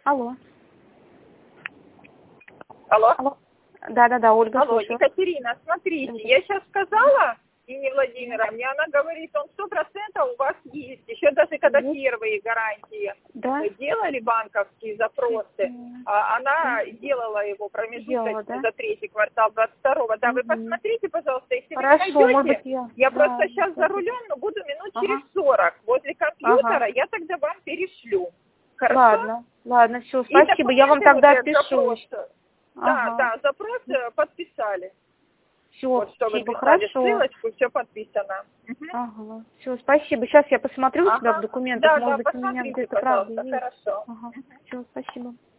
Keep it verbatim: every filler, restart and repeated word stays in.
Алло. Алло. Алло. Да-да-да, Ольга, Алло, слушаю. Екатерина, смотрите, я сейчас сказала Ине Владимировне, она говорит, он сто процентов у вас есть. Еще даже когда Есть? первые гарантии Да. мы делали банковские запросы, а, она делала его промежуточно Делала, да? за третий квартал двадцать второго. Да, вы Мгм. посмотрите, пожалуйста, если Хорошо, вы не может найдете, быть, я- я да, просто сейчас да. за рулем, но буду минут Ага. через сорок возле компьютера, Ага. я тогда вам перешлю. Хорошо? Ладно, ладно, все, И спасибо, я вам документы тогда вот этот отпишу. запрос, да, Ага. да, запрос э, подписали. Все, Вот что вы спасибо, писали, хорошо. ссылочку, все подписано. Мгм. Ага. Все, спасибо. Сейчас я посмотрю у себя в Ага. документах, Да, может да, быть, у меня посмотрите, где-то правда пожалуйста, есть. хорошо. Ага. Все, спасибо.